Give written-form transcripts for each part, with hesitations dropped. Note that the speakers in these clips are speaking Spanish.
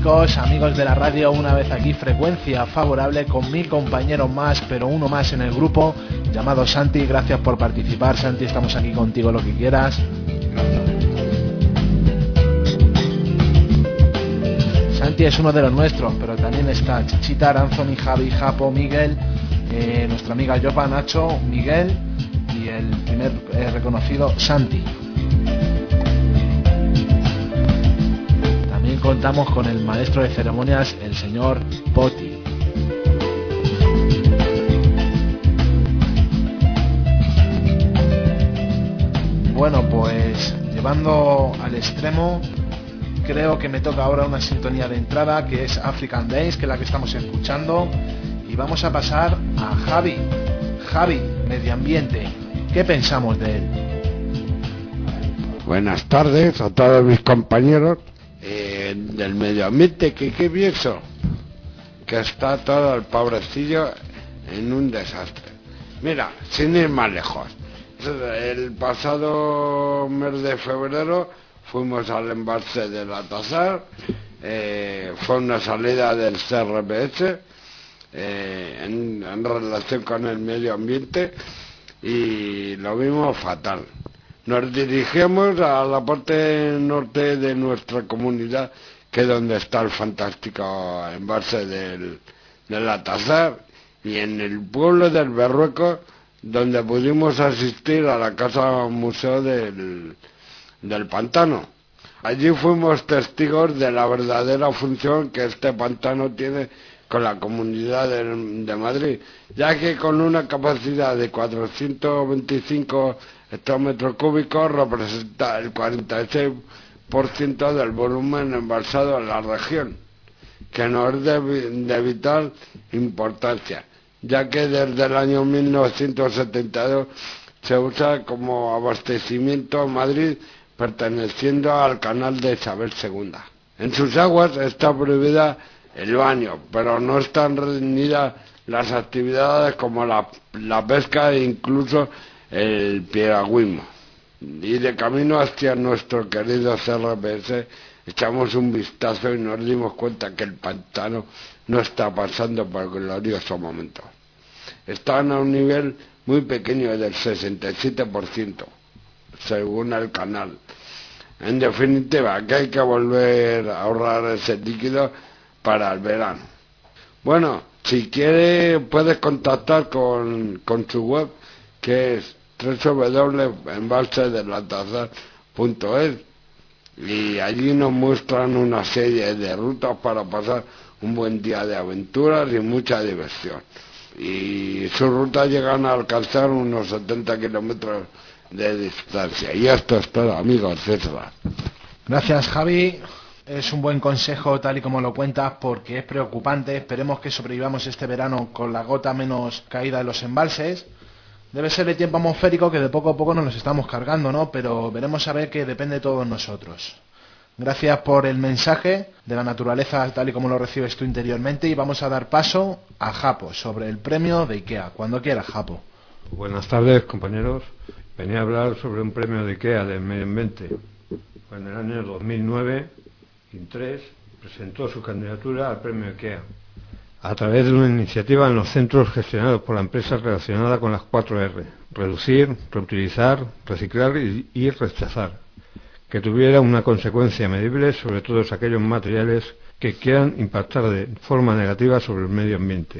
chicos, amigos de la radio, una vez aquí, frecuencia favorable con mi compañero más, pero uno más en el grupo, llamado Santi. Gracias por participar, Santi, estamos aquí contigo, lo que quieras. Santi es uno de los nuestros, pero también está Chichitar, Anthony, Javi, Japo, Miguel, nuestra amiga Yopa, Nacho, Miguel y el primer reconocido, Santi. También contamos con el maestro de ceremonias, el señor Poti. Bueno, pues llevando al extremo, creo que me toca ahora una sintonía de entrada que es African Days, que es la que estamos escuchando, y vamos a pasar a Javi. Javi, medio ambiente, ¿qué pensamos de él? Buenas tardes a todos mis compañeros del medio ambiente, que qué pienso, que está todo el pobrecillo en un desastre. Mira, sin ir más lejos, el pasado mes de febrero fuimos al embalse de la Tazar, fue una salida del CRPS en relación con el medio ambiente y lo vimos fatal. Nos dirigimos a la parte norte de nuestra comunidad, que es donde está el fantástico embalse de la Tazar, y en el pueblo del Berrueco, donde pudimos asistir a la casa museo del pantano. Allí fuimos testigos de la verdadera función que este pantano tiene con la comunidad de Madrid, ya que con una capacidad de 425 hectómetros cúbicos representa el 46% del volumen embalsado en la región, que nos es de vital importancia, ya que desde el año 1972 se usa como abastecimiento a Madrid, perteneciendo al canal de Isabel II. En sus aguas está prohibida el baño, pero no están reñidas las actividades como la pesca e incluso el piragüismo. Y de camino hacia nuestro querido CRPS echamos un vistazo y nos dimos cuenta que el pantano no está pasando por glorioso momento. Están a un nivel muy pequeño del 67%, según el canal. En definitiva, que hay que volver a ahorrar ese líquido para el verano. Bueno, si quiere puedes contactar con su web, que es www.embalsedelatazar.es, y allí nos muestran una serie de rutas para pasar un buen día de aventuras y mucha diversión. Y sus rutas llegan a alcanzar unos 70 kilómetros de distancia. Y esto es todo, amigos. César. Gracias, Javi. Es un buen consejo tal y como lo cuentas, porque es preocupante. Esperemos que sobrevivamos este verano con la gota menos caída de los embalses. Debe ser el tiempo atmosférico, que de poco a poco nos los estamos cargando, ¿no? Pero veremos a ver, que depende de todos nosotros. Gracias por el mensaje de la naturaleza tal y como lo recibes tú interiormente, y vamos a dar paso a Japo sobre el premio de IKEA. Cuando quieras, Japo. Buenas tardes, compañeros. Venía a hablar sobre un premio de IKEA del medio ambiente. En el año 2009, IN3 presentó su candidatura al premio IKEA a través de una iniciativa en los centros gestionados por la empresa relacionada con las 4R: reducir, reutilizar, reciclar y rechazar, que tuviera una consecuencia medible sobre todos aquellos materiales que quieran impactar de forma negativa sobre el medio ambiente.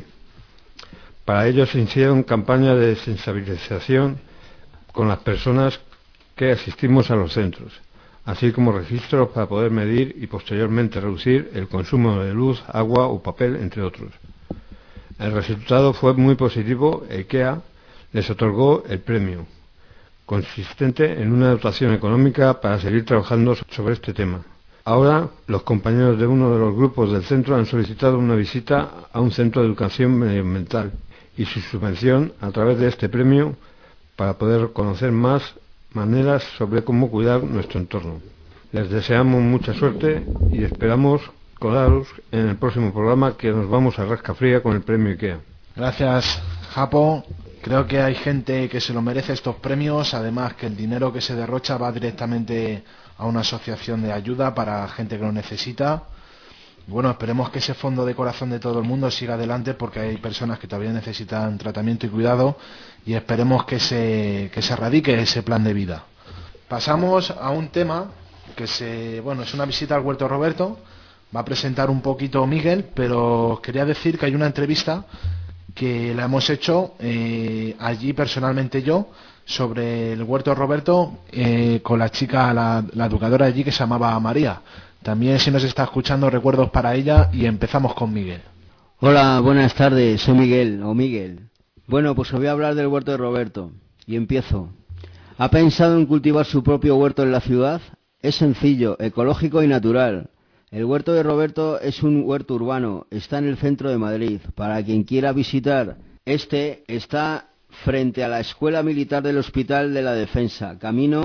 Para ello se hicieron campañas de sensibilización con las personas que asistimos a los centros, así como registros para poder medir y posteriormente reducir el consumo de luz, agua o papel, entre otros. El resultado fue muy positivo. IKEA les otorgó el premio, consistente en una dotación económica para seguir trabajando sobre este tema. Ahora, los compañeros de uno de los grupos del centro han solicitado una visita a un centro de educación medioambiental y su subvención a través de este premio, para poder conocer más maneras sobre cómo cuidar nuestro entorno. Les deseamos mucha suerte y esperamos colaros en el próximo programa, que nos vamos a rasca fría con el premio IKEA. Gracias, Japo. Creo que hay gente que se lo merece estos premios, además que el dinero que se derrocha va directamente a una asociación de ayuda para gente que lo necesita. Bueno, esperemos que ese fondo de corazón de todo el mundo siga adelante, porque hay personas que todavía necesitan tratamiento y cuidado, y esperemos que se erradique ese plan de vida. Pasamos a un tema que es una visita al Huerto Roberto. Va a presentar un poquito Miguel, pero quería decir que hay una entrevista que la hemos hecho allí personalmente yo, sobre el Huerto Roberto, con la chica, la educadora allí, que se llamaba María. También, si nos está escuchando, recuerdos para ella, y empezamos con Miguel. Hola, buenas tardes, soy Miguel, o Miguel. Bueno, pues os voy a hablar del Huerto de Roberto, y empiezo. ¿Ha pensado en cultivar su propio huerto en la ciudad? Es sencillo, ecológico y natural. El Huerto de Roberto es un huerto urbano, está en el centro de Madrid. Para quien quiera visitar, está frente a la Escuela Militar del Hospital de la Defensa,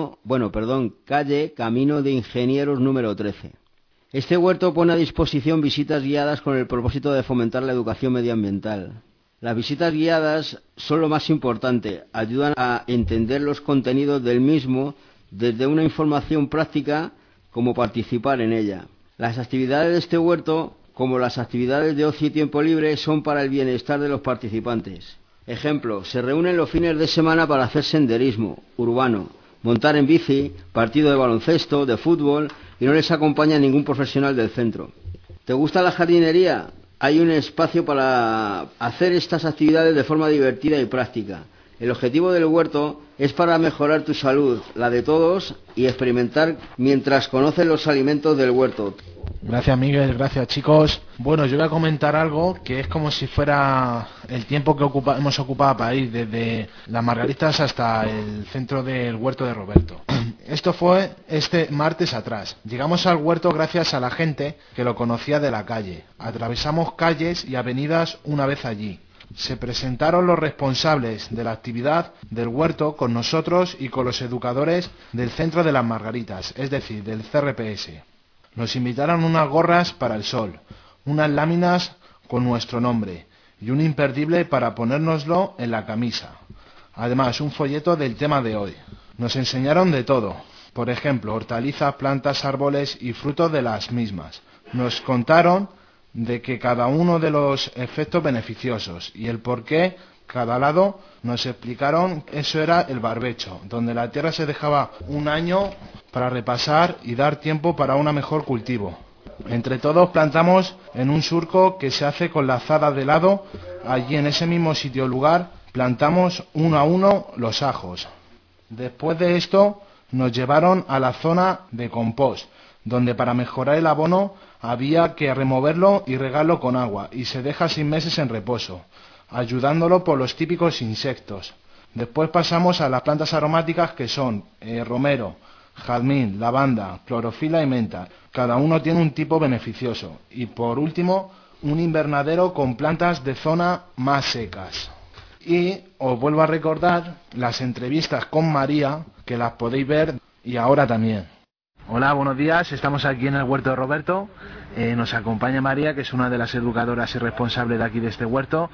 calle Camino de Ingenieros número 13. Este huerto pone a disposición visitas guiadas con el propósito de fomentar la educación medioambiental. Las visitas guiadas son lo más importante, ayudan a entender los contenidos del mismo desde una información práctica como participar en ella. Las actividades de este huerto, como las actividades de ocio y tiempo libre, son para el bienestar de los participantes. Ejemplo, se reúnen los fines de semana para hacer senderismo urbano, montar en bici, partido de baloncesto, de fútbol, y no les acompaña ningún profesional del centro. ¿Te gusta la jardinería? Hay un espacio para hacer estas actividades de forma divertida y práctica. El objetivo del huerto es para mejorar tu salud, la de todos, y experimentar mientras conoces los alimentos del huerto. Gracias, Miguel, gracias, chicos. Bueno, yo voy a comentar algo que es como si fuera el tiempo que hemos ocupado para ir desde las Margaritas hasta el centro del Huerto de Roberto. Esto fue este martes atrás. Llegamos al huerto gracias a la gente que lo conocía de la calle. Atravesamos calles y avenidas una vez allí. Se presentaron los responsables de la actividad del huerto con nosotros y con los educadores del Centro de las Margaritas, es decir, del CRPS. Nos invitaron unas gorras para el sol, unas láminas con nuestro nombre y un imperdible para ponérnoslo en la camisa. Además, un folleto del tema de hoy. Nos enseñaron de todo, por ejemplo, hortalizas, plantas, árboles y frutos de las mismas. Nos contaron de que cada uno de los efectos beneficiosos y el por qué cada lado. Nos explicaron eso era el barbecho, donde la tierra se dejaba un año para repasar y dar tiempo para un mejor cultivo. Entre todos plantamos en un surco que se hace con la azada de lado. Allí en ese mismo sitio o lugar plantamos uno a uno los ajos. Después de esto nos llevaron a la zona de compost, donde para mejorar el abono había que removerlo y regarlo con agua, y se deja 6 meses en reposo, ayudándolo por los típicos insectos. Después pasamos a las plantas aromáticas que son romero, jazmín, lavanda, clorofila y menta. Cada uno tiene un tipo beneficioso. Y por último, un invernadero con plantas de zona más secas. Y os vuelvo a recordar las entrevistas con María, que las podéis ver y ahora también. Hola, buenos días. Estamos aquí en el Huerto de Roberto. Nos acompaña María, que es una de las educadoras y responsables de aquí de este huerto.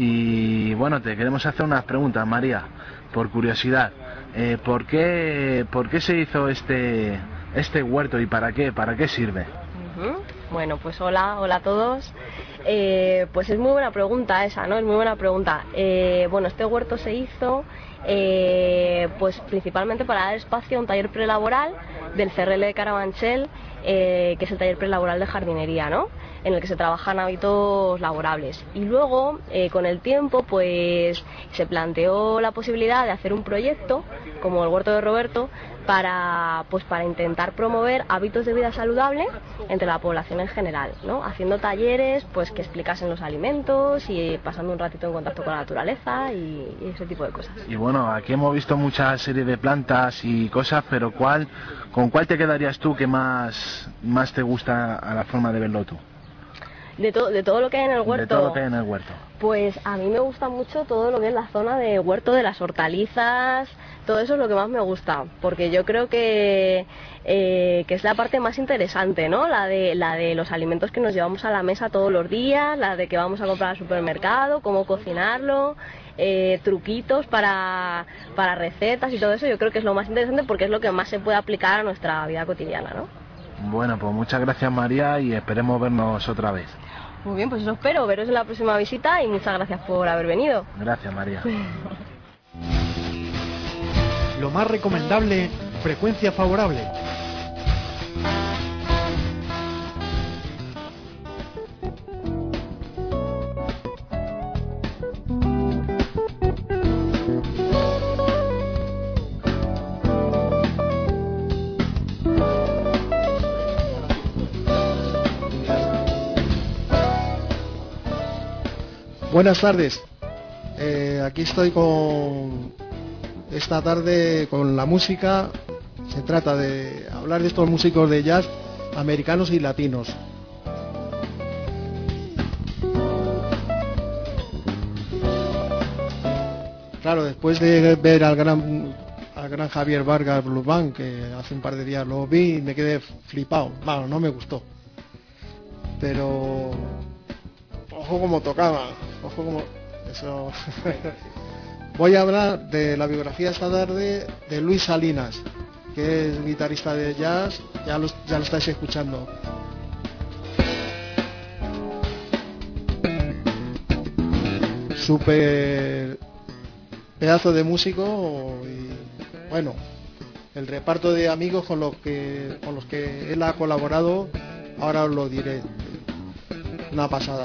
Y bueno, te queremos hacer unas preguntas, María, por curiosidad. ¿Por qué se hizo este huerto y para qué sirve? Bueno, pues hola a todos. Pues es muy buena pregunta esa, ¿no? Es muy buena pregunta. Bueno, este huerto se hizo pues principalmente para dar espacio a un taller prelaboral del CRL de Carabanchel, que es el taller prelaboral de jardinería, ¿no? En el que se trabajan hábitos laborables. Y luego, con el tiempo, pues se planteó la posibilidad de hacer un proyecto como el Huerto de Roberto para intentar promover hábitos de vida saludable entre la población en general, ¿no? Haciendo talleres pues que explicasen los alimentos y pasando un ratito en contacto con la naturaleza y ese tipo de cosas. Y bueno, aquí hemos visto mucha serie de plantas y cosas, pero ¿con cuál te quedarías tú que más te gusta a la forma de verlo tú? De todo lo que hay en el huerto. De todo lo que hay en el huerto. Pues a mí me gusta mucho todo lo que es la zona de huerto, de las hortalizas, todo eso es lo que más me gusta, porque yo creo que es la parte más interesante, ¿no? La de los alimentos que nos llevamos a la mesa todos los días, la de que vamos a comprar al supermercado, cómo cocinarlo, truquitos para recetas y todo eso. Yo creo que es lo más interesante porque es lo que más se puede aplicar a nuestra vida cotidiana, ¿no? Bueno, pues muchas gracias, María, y esperemos vernos otra vez. Muy bien, pues eso espero, veros en la próxima visita y muchas gracias por haber venido. Gracias, María. Lo más recomendable, frecuencia favorable. Buenas tardes. Aquí estoy esta tarde con la música. Se trata de hablar de estos músicos de jazz americanos y latinos. Claro, después de ver al gran Javier Vargas Blues Band, que hace un par de días lo vi y me quedé flipado. Bueno, no me gustó. Pero ojo como tocaba, ojo como eso. Voy a hablar de la biografía esta tarde de Luis Salinas, que es guitarrista de jazz. Ya lo estáis escuchando. Súper pedazo de músico y bueno, el reparto de amigos con los que él ha colaborado, ahora os lo diré. Una pasada.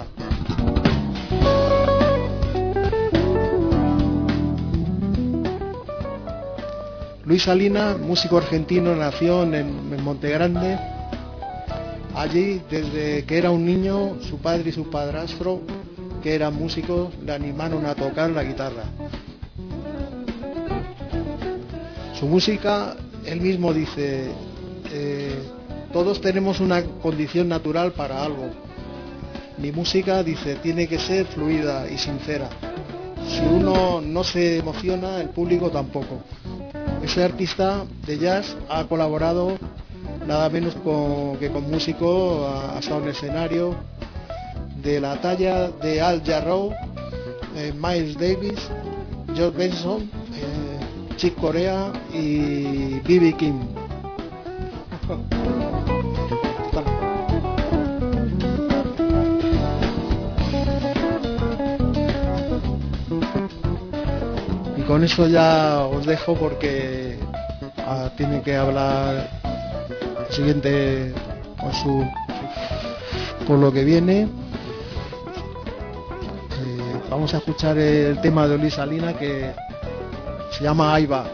Luis Salinas, músico argentino, nació en Montegrande. Allí, desde que era un niño, su padre y su padrastro, que eran músicos, le animaron a tocar la guitarra. Su música, él mismo dice, todos tenemos una condición natural para algo. Mi música, dice, tiene que ser fluida y sincera. Si uno no se emociona, el público tampoco. Ese artista de jazz ha colaborado nada menos que con músicos, ha estado en el escenario de la talla de Al Jarreau, Miles Davis, George Benson, Chick Corea y B.B. King. Y con eso ya os dejo porque tiene que hablar el siguiente con lo que viene. Vamos a escuchar el tema de Luis Salinas que se llama Ahí va.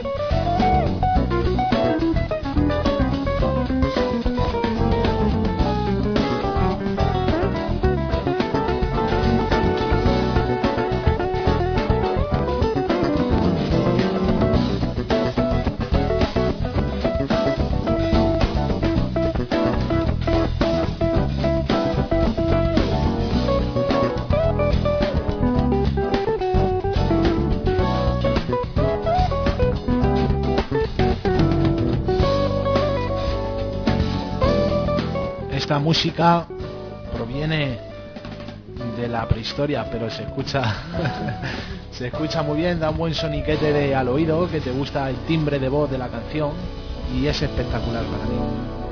Esta música proviene de la prehistoria, pero se escucha se escucha muy bien, da un buen soniquete al oído, que te gusta el timbre de voz de la canción y es espectacular para mí.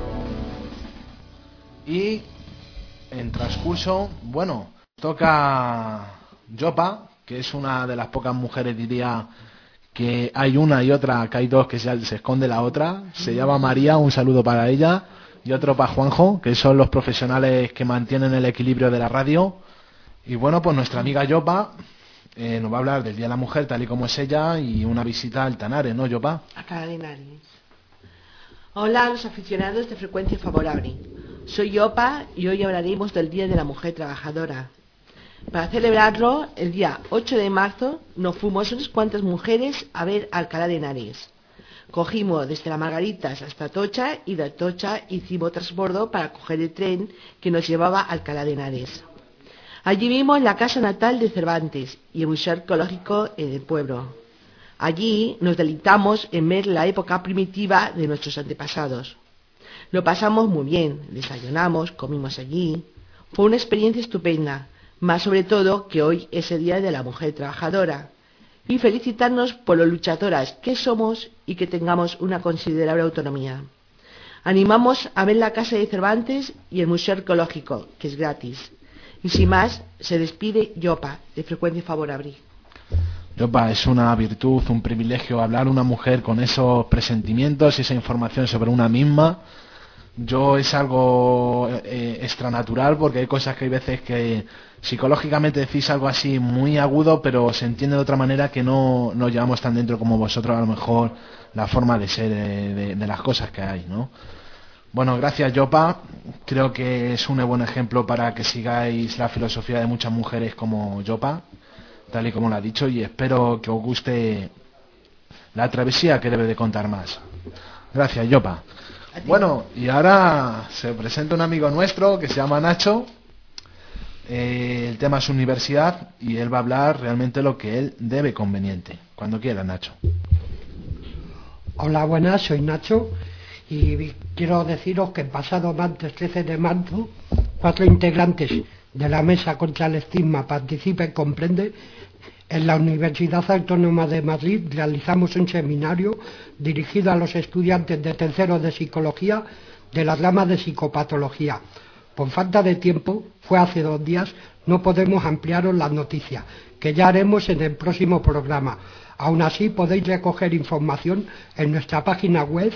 Y en transcurso, bueno, toca Yopa, que es una de las pocas mujeres, diría, que hay una y otra, que hay dos que se esconde la otra. Se llama María, un saludo para ella. Y otro para Juanjo, que son los profesionales que mantienen el equilibrio de la radio. Y bueno, pues nuestra amiga Yopa nos va a hablar del Día de la Mujer tal y como es ella y una visita al Tanares, ¿no, Yopa? A Tanares. Hola a los aficionados de Frecuencia Favorable. Soy Yopa y hoy hablaremos del Día de la Mujer Trabajadora. Para celebrarlo, el día 8 de marzo nos fuimos unas cuantas mujeres a ver Alcalá de Henares. Cogimos desde la Margaritas hasta Atocha y de Atocha hicimos transbordo para coger el tren que nos llevaba a Alcalá de Henares. Allí vimos la casa natal de Cervantes y el museo arqueológico en el pueblo. Allí nos deleitamos en ver la época primitiva de nuestros antepasados. Lo pasamos muy bien, desayunamos, comimos allí. Fue una experiencia estupenda, más sobre todo que hoy es el Día de la Mujer Trabajadora. Y felicitarnos por lo luchadoras que somos y que tengamos una considerable autonomía. Animamos a ver la Casa de Cervantes y el Museo Arqueológico, que es gratis. Y sin más, se despide Yopa, de Frecuencia Favorable. Yopa, es una virtud, un privilegio hablar una mujer con esos presentimientos y esa información sobre una misma. Yo es algo extranatural, porque hay cosas que hay veces que psicológicamente decís algo así muy agudo, pero se entiende de otra manera que no nos llevamos tan dentro como vosotros, a lo mejor la forma de ser de las cosas que hay, ¿no? Bueno, gracias Yopa, creo que es un buen ejemplo para que sigáis la filosofía de muchas mujeres como Yopa, tal y como lo ha dicho, y espero que os guste la travesía que debe de contar más. Gracias Yopa. Bueno, y ahora se presenta un amigo nuestro que se llama Nacho. El tema es universidad y él va a hablar realmente lo que él debe conveniente. Cuando quiera, Nacho. Hola, buenas, soy Nacho y quiero deciros que el pasado martes 13 de marzo 4 integrantes de la Mesa contra el Estigma Participa y Comprende en la Universidad Autónoma de Madrid realizamos un seminario dirigido a los estudiantes de tercero de Psicología de la rama de Psicopatología. Por falta de tiempo, fue hace 2 días, no podemos ampliaros las noticias, que ya haremos en el próximo programa. Aún así, podéis recoger información en nuestra página web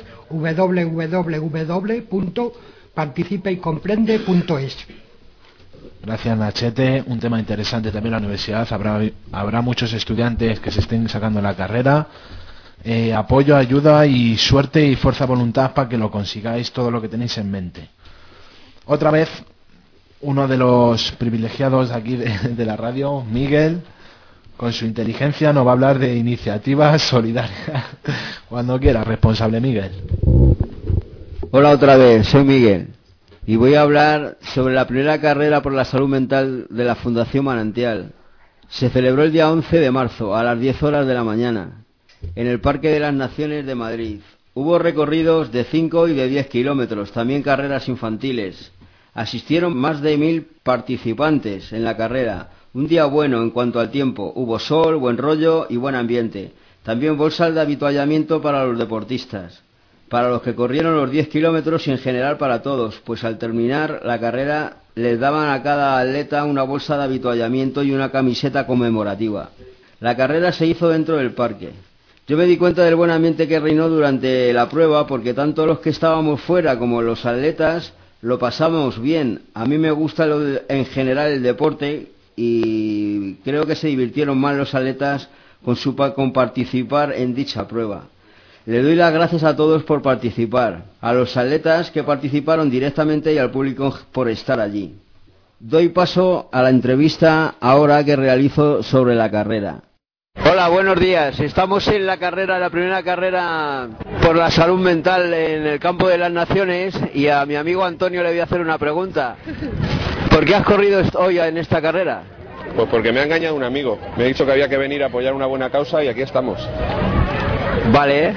www.participeycomprende.es. Gracias Nachete, un tema interesante también la universidad, habrá muchos estudiantes que se estén sacando la carrera, apoyo, ayuda y suerte y fuerza de voluntad para que lo consigáis todo lo que tenéis en mente. Otra vez, uno de los privilegiados aquí de la radio, Miguel, con su inteligencia nos va a hablar de iniciativas solidarias. Cuando quiera, responsable Miguel. Hola otra vez, soy Miguel. Y voy a hablar sobre la primera carrera por la salud mental de la Fundación Manantial. Se celebró el día 11 de marzo a las 10 horas de la mañana en el Parque de las Naciones de Madrid. Hubo recorridos de 5 y de 10 kilómetros, también carreras infantiles. Asistieron más de 1000 participantes en la carrera. Un día bueno en cuanto al tiempo. Hubo sol, buen rollo y buen ambiente. También bolsas de avituallamiento para los deportistas, para los que corrieron los 10 kilómetros y en general para todos, pues al terminar la carrera les daban a cada atleta una bolsa de avituallamiento y una camiseta conmemorativa. La carrera se hizo dentro del parque. Yo me di cuenta del buen ambiente que reinó durante la prueba, porque tanto los que estábamos fuera como los atletas lo pasamos bien. A mí me gusta en general el deporte y creo que se divirtieron más los atletas con participar en dicha prueba. Le doy las gracias a todos por participar, a los atletas que participaron directamente y al público por estar allí. Doy paso a la entrevista ahora que realizo sobre la carrera. Hola, buenos días. Estamos en la primera carrera por la salud mental en el campo de las Naciones y a mi amigo Antonio le voy a hacer una pregunta. ¿Por qué has corrido hoy en esta carrera? Pues porque me ha engañado un amigo. Me ha dicho que había que venir a apoyar una buena causa y aquí estamos. Vale.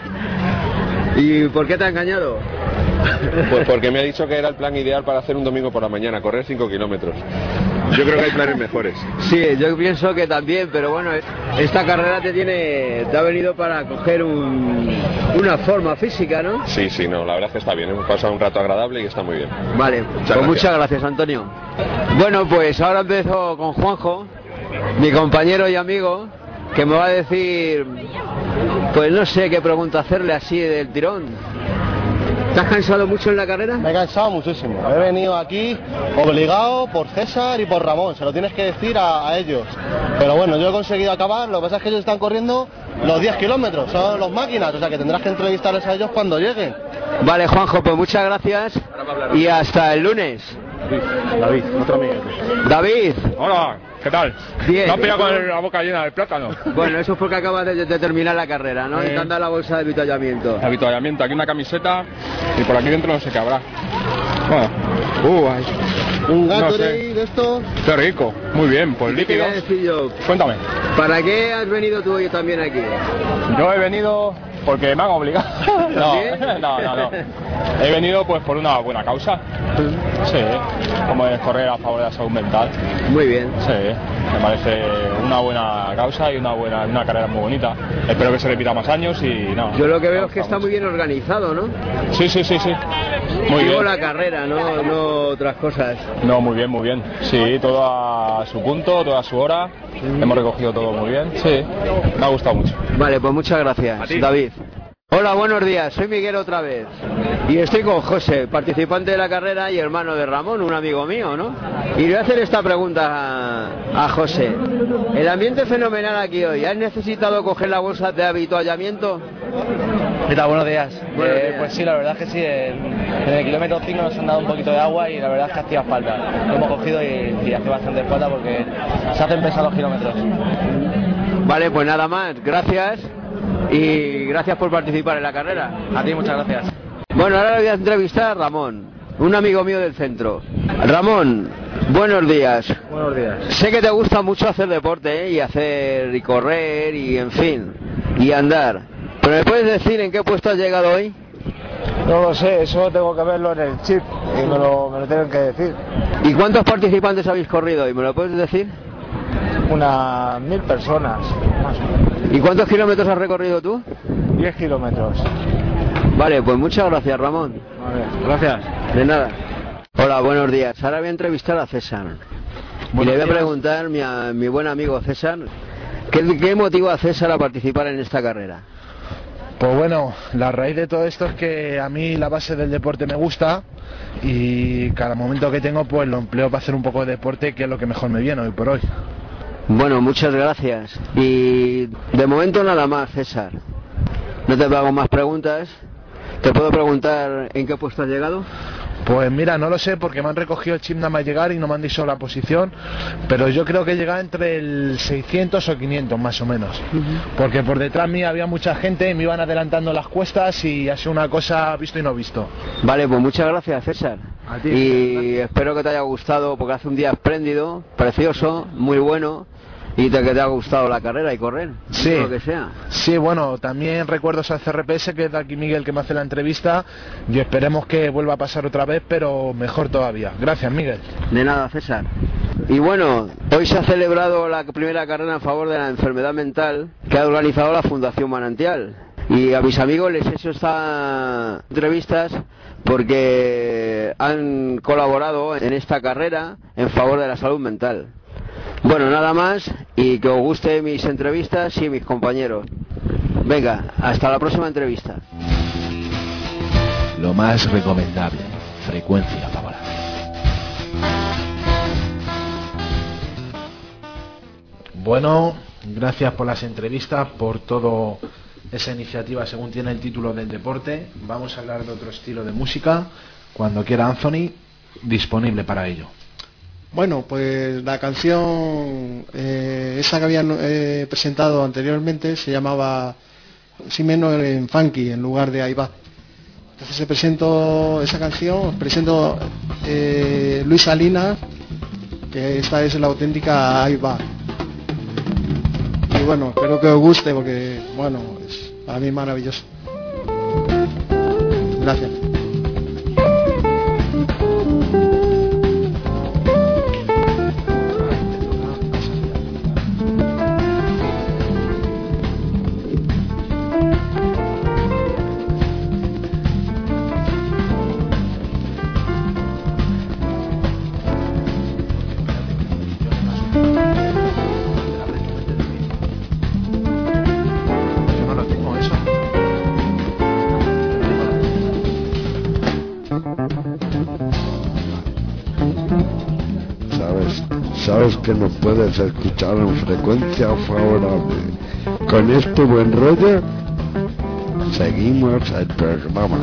¿Y por qué te ha engañado? Pues porque me ha dicho que era el plan ideal para hacer un domingo por la mañana, correr 5 kilómetros. Yo creo que hay planes mejores. Sí, yo pienso que también, pero bueno, esta carrera te ha venido para coger una forma física, ¿no? Sí, no, la verdad es que está bien, hemos pasado un rato agradable y está muy bien. Vale, muchas gracias, Antonio. Bueno, pues ahora empiezo con Juanjo, mi compañero y amigo, que me va a decir, pues no sé qué pregunta hacerle así del tirón. ¿Te has cansado mucho en la carrera? Me he cansado muchísimo. He venido aquí obligado por César y por Ramón. Se lo tienes que decir a ellos. Pero bueno, yo he conseguido acabar. Lo que pasa es que ellos están corriendo los 10 kilómetros. Son los máquinas. O sea que tendrás que entrevistarles a ellos cuando lleguen. Vale, Juanjo, pues muchas gracias. Y hasta el lunes. David, otro amigo. David. Hola. ¿Qué tal? Bien. Me has pillado con la boca llena de plátano. Bueno, eso es porque acabas de terminar la carrera, ¿no? Y te han dado la bolsa de avituallamiento. Avituallamiento, aquí una camiseta y por aquí dentro no sé qué habrá. Bueno, un gato no sé. de esto. Qué rico, muy bien, pues líquido. ¿Qué te voy a decir yo? Cuéntame. ¿Para qué has venido tú hoy también aquí? Yo he venido porque me han obligado. No. He venido pues por una buena causa. Sí, como es correr a favor de la salud mental. Muy bien. Sí, me parece una buena causa y una carrera muy bonita. Espero que se repita más años y nada. Yo lo que veo es que está muy bien organizado, ¿no? Sí. Muy Digo bien. la carrera, no otras cosas. No, muy bien. Sí, todo a su punto, toda a su hora. Hemos recogido todo muy bien. Sí, me ha gustado mucho. Vale, pues muchas gracias, David. Hola, buenos días, soy Miguel otra vez. Y estoy con José, participante de la carrera y hermano de Ramón, un amigo mío, ¿no? Y le voy a hacer esta pregunta a José. El ambiente fenomenal aquí hoy. ¿Has necesitado coger la bolsa de avituallamiento? ¿Qué tal? Buenos días. Buenos días. Pues sí, la verdad es que sí. En el kilómetro 5 nos han dado un poquito de agua y la verdad es que hacía falta. Lo hemos cogido y hace bastante falta porque se hacen pesados los kilómetros. Vale, pues nada más. Gracias. Y gracias por participar en la carrera. A ti, muchas gracias. Bueno, ahora voy a entrevistar a Ramón, un amigo mío del centro. Ramón, buenos días. Buenos días. Sé que te gusta mucho hacer deporte, y correr y en fin, y andar. ¿Pero me puedes decir en qué puesto has llegado hoy? No lo sé, eso tengo que verlo en el chip y me lo tienen que decir. ¿Y cuántos participantes habéis corrido hoy? ¿Me lo puedes decir? Unas 1000 personas, más o menos. ¿Y cuántos kilómetros has recorrido tú? 10 kilómetros. Vale, pues muchas gracias, Ramón. Vale, gracias. De nada. Hola, buenos días. Ahora voy a entrevistar a César. Y le voy a preguntar a mi buen amigo César, ¿qué motiva a César a participar en esta carrera? Pues bueno, la raíz de todo esto es que a mí la base del deporte me gusta y cada momento que tengo pues lo empleo para hacer un poco de deporte, que es lo que mejor me viene hoy por hoy. Bueno, muchas gracias. Y de momento nada más, César. No te hago más preguntas. ¿Te puedo preguntar en qué puesto has llegado? Pues mira, no lo sé porque me han recogido el chip nada más llegar y no me han dicho la posición, pero yo creo que he llegado entre el 600 o 500 más o menos, porque por detrás mí había mucha gente, me iban adelantando las cuestas y ha sido una cosa visto y no visto. Vale, pues muchas gracias, César. A ti, y espero que te haya gustado porque hace un día espléndido, precioso, muy bueno. Y que te haya gustado la carrera y correr, sí, lo que sea. Sí, bueno, también recuerdos al CRPS, que es de aquí Miguel que me hace la entrevista, y esperemos que vuelva a pasar otra vez, pero mejor todavía. Gracias, Miguel. De nada, César. Y bueno, hoy se ha celebrado la primera carrera en favor de la enfermedad mental que ha organizado la Fundación Manantial. Y a mis amigos les he hecho estas entrevistas porque han colaborado en esta carrera en favor de la salud mental. Bueno, nada más, y que os gusten mis entrevistas y mis compañeros. Venga, hasta la próxima entrevista. Lo más recomendable, frecuencia favorable. Bueno, gracias por las entrevistas, por todo esa iniciativa según tiene el título del deporte. Vamos a hablar de otro estilo de música. Cuando quiera Anthony, disponible para ello. Bueno, pues la canción, esa que habían presentado anteriormente, se llamaba Si menos en Funky, en lugar de Ahí va. Entonces se presentó esa canción, os presento Luis Salinas, que esta es la auténtica Ahí va. Y bueno, espero que os guste porque, bueno, es para mí maravilloso. Gracias. Sabes que nos puedes escuchar en frecuencia favorable. Con este buen rollo seguimos el programa.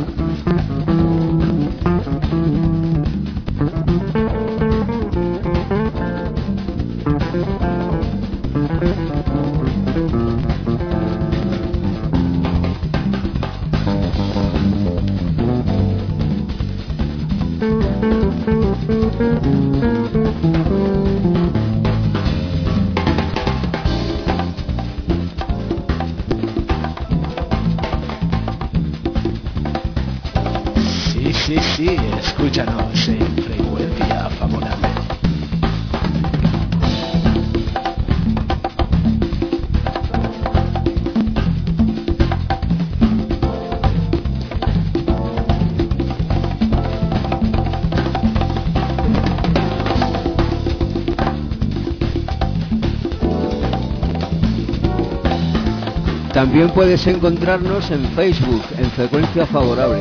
Sí, escúchanos en frecuencia favorable. También puedes encontrarnos en Facebook, en Frecuencia Favorable.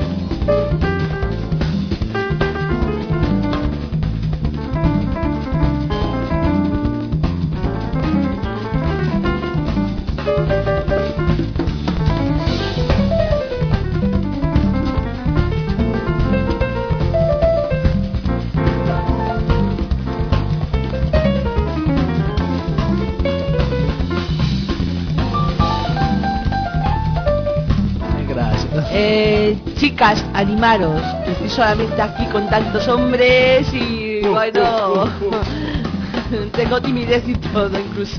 Chicas, animaros. Estoy solamente aquí con tantos hombres y bueno, tengo timidez y todo incluso.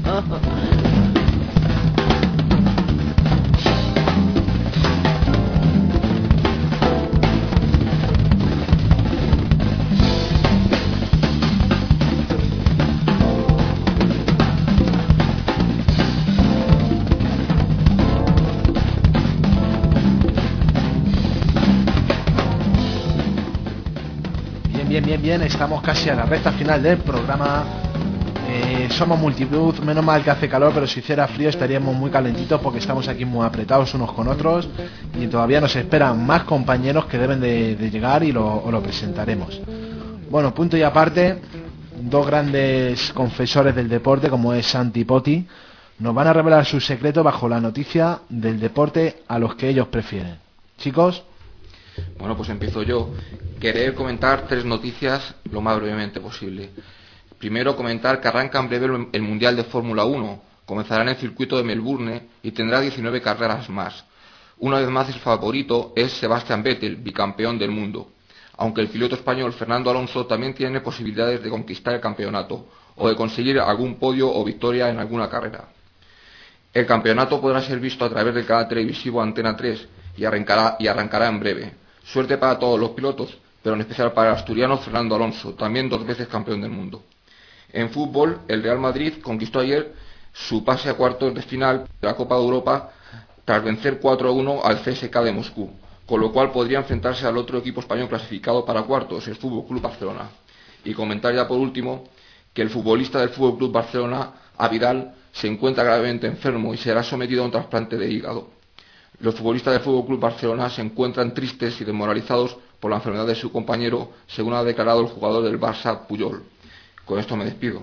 Bien, estamos casi a la recta final del programa. Somos multitud, menos mal que hace calor, pero si hiciera frío estaríamos muy calentitos porque estamos aquí muy apretados unos con otros y todavía nos esperan más compañeros que deben de llegar y os lo presentaremos. Bueno, punto y aparte, dos grandes confesores del deporte como es Santi Poti nos van a revelar sus secretos bajo la noticia del deporte a los que ellos prefieren. Chicos. Bueno, pues empiezo yo. Querer comentar 3 noticias lo más brevemente posible. Primero, comentar que arranca en breve el Mundial de Fórmula 1. Comenzará en el circuito de Melbourne y tendrá 19 carreras más. Una vez más el favorito es Sebastian Vettel, bicampeón del mundo. Aunque el piloto español Fernando Alonso también tiene posibilidades de conquistar el campeonato o de conseguir algún podio o victoria en alguna carrera. El campeonato podrá ser visto a través del canal televisivo Antena 3 y arrancará en breve. Suerte para todos los pilotos, pero en especial para el asturiano Fernando Alonso, también 2 veces campeón del mundo. En fútbol, el Real Madrid conquistó ayer su pase a cuartos de final de la Copa de Europa tras vencer 4-1 al CSKA de Moscú, con lo cual podría enfrentarse al otro equipo español clasificado para cuartos, el Fútbol Club Barcelona. Y comentar ya por último que el futbolista del Fútbol Club Barcelona, Vidal, se encuentra gravemente enfermo y será sometido a un trasplante de hígado. Los futbolistas del Fútbol Club Barcelona se encuentran tristes y desmoralizados por la enfermedad de su compañero, según ha declarado el jugador del Barça, Puyol. Con esto me despido.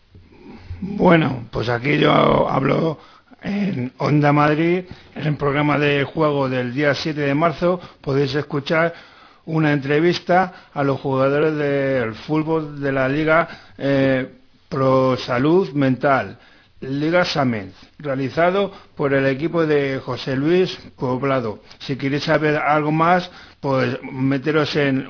Bueno, pues aquí yo hablo en Onda Madrid, en el programa de juego del día 7 de marzo, podéis escuchar una entrevista a los jugadores del fútbol de la Liga Pro Salud Mental, Liga Sámez, realizado por el equipo de José Luis Poblado. Si queréis saber algo más, pues meteros en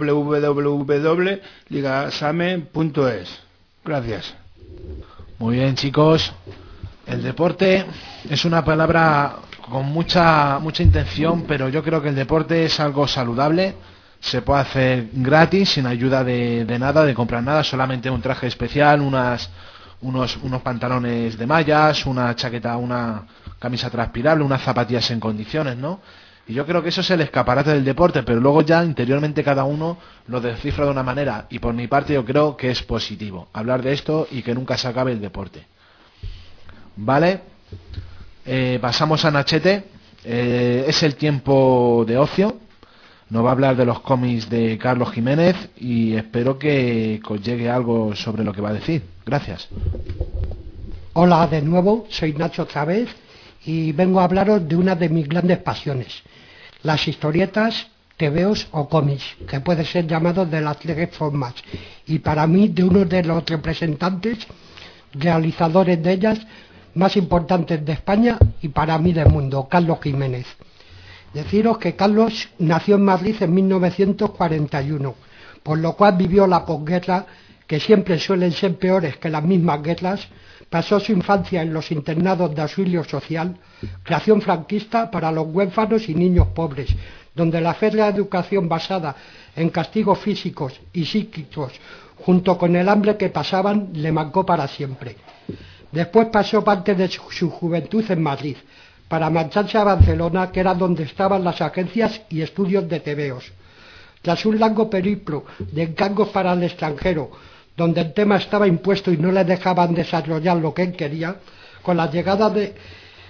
www.ligasame.es. Gracias. Muy bien, chicos. El deporte es una palabra con mucha intención, pero yo creo que el deporte es algo saludable. Se puede hacer gratis, sin ayuda de nada, de comprar nada, solamente un traje especial, unos pantalones de mallas, una chaqueta, una camisa transpirable, unas zapatillas en condiciones, ¿no? Y yo creo que eso es el escaparate del deporte, pero luego ya interiormente cada uno lo descifra de una manera, y por mi parte yo creo que es positivo hablar de esto y que nunca se acabe el deporte. ¿Vale? Pasamos a Nachete. Es el tiempo de ocio. Nos va a hablar de los cómics de Carlos Jiménez y espero que os llegue algo sobre lo que va a decir. Gracias. Hola de nuevo, soy Nacho otra vez y vengo a hablaros de una de mis grandes pasiones, las historietas, tebeos o cómics, que puede ser llamados de las 3 formas, y para mí de uno de los representantes, realizadores de ellas más importantes de España y para mí del mundo, Carlos Jiménez. Deciros que Carlos nació en Madrid en 1941, por lo cual vivió la posguerra, que siempre suelen ser peores que las mismas guerras. Pasó su infancia en los internados de auxilio social, creación franquista para los huérfanos y niños pobres, donde la férrea educación basada en castigos físicos y psíquicos, junto con el hambre que pasaban, le marcó para siempre. Después pasó parte de su juventud en Madrid, para marcharse a Barcelona, que era donde estaban las agencias y estudios de tebeos. Tras un largo periplo de encargos para el extranjero, donde el tema estaba impuesto y no le dejaban desarrollar lo que él quería, con la llegada de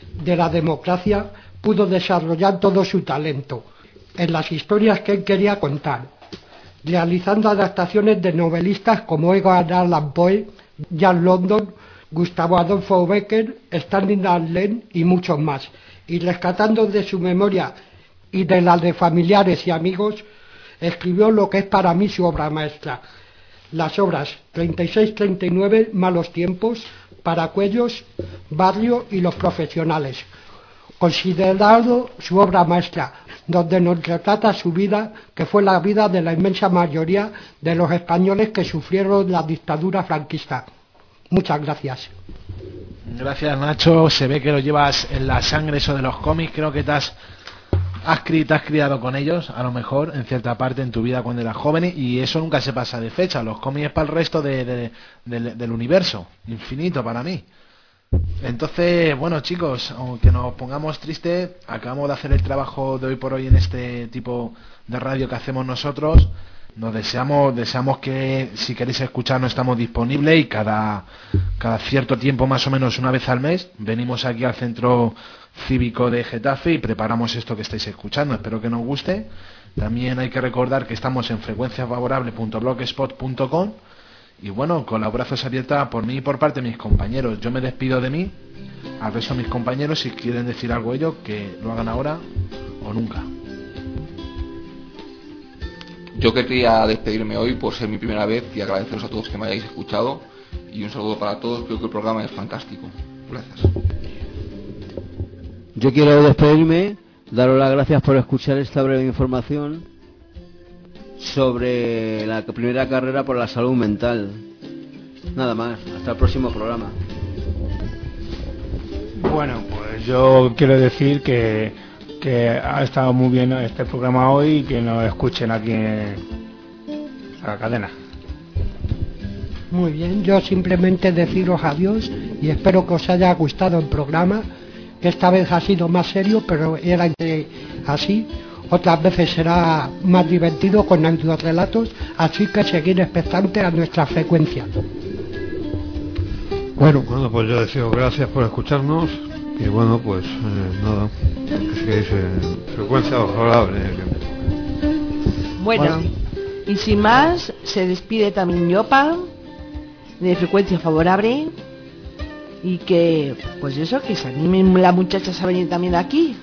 de la democracia, pudo desarrollar todo su talento en las historias que él quería contar, realizando adaptaciones de novelistas como Edgar Allan Poe, Jack London, Gustavo Adolfo Bécquer, Stanley Allen y muchos más, y rescatando de su memoria y de la de familiares y amigos, escribió lo que es para mí su obra maestra, las obras 36-39, Malos tiempos, Paracuellos, Barrio y Los profesionales, considerado su obra maestra, donde nos retrata su vida, que fue la vida de la inmensa mayoría de los españoles que sufrieron la dictadura franquista. Muchas gracias. Gracias, Nacho. Se ve que lo llevas en la sangre eso de los cómics. Creo que te has criado con ellos, a lo mejor, en cierta parte en tu vida cuando eras joven, y eso nunca se pasa de fecha. Los cómics es para el resto del universo, infinito para mí. Entonces, bueno, chicos, aunque nos pongamos tristes, acabamos de hacer el trabajo de hoy por hoy en este tipo de radio que hacemos nosotros. Nos deseamos que si queréis escucharnos estamos disponibles, y cada cierto tiempo, más o menos una vez al mes, venimos aquí al Centro Cívico de Getafe y preparamos esto que estáis escuchando. Espero que nos guste. También hay que recordar que estamos en frecuenciafavorable.blogspot.com, y bueno, con los brazos abiertos por mí y por parte de mis compañeros. Yo me despido de mí, al resto de mis compañeros, si quieren decir algo ellos, que lo hagan ahora o nunca. Yo quería despedirme hoy por ser mi primera vez y agradeceros a todos que me hayáis escuchado, y un saludo para todos. Creo que el programa es fantástico. Gracias. Yo quiero despedirme, daros las gracias por escuchar esta breve información sobre la primera carrera por la salud mental. Nada más, hasta el próximo programa. Bueno, pues yo quiero decir que ha estado muy bien este programa hoy y que nos escuchen aquí en la cadena. Muy bien, yo simplemente deciros adiós y espero que os haya gustado el programa, que esta vez ha sido más serio, pero era así. Otras veces será más divertido con audiorelatos, así que seguir expectantes a nuestra frecuencia. Bueno, pues yo decido gracias por escucharnos, y bueno, pues nada, que sigáis en frecuencia favorable. Bueno, y sin más, se despide también Yopa de Frecuencia Favorable, y que, pues eso, que se animen las muchachas a venir también aquí.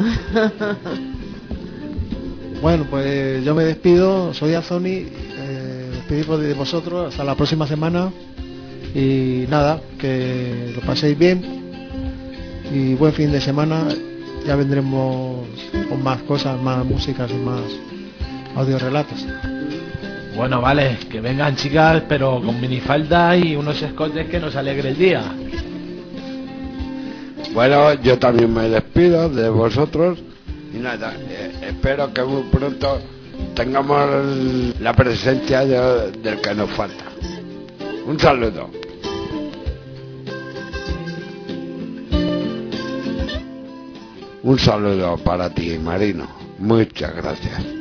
Bueno, pues yo me despido, soy Azoni, despedimos de vosotros hasta la próxima semana, y nada, que lo paséis bien y buen fin de semana. Ya vendremos con más cosas, más músicas y más audiorelatos. Bueno, vale, que vengan chicas, pero con minifalda y unos escotes que nos alegre el día. Bueno, yo también me despido de vosotros y nada, espero que muy pronto tengamos la presencia del que nos falta. Un saludo. Un saludo para ti, Marino. Muchas gracias.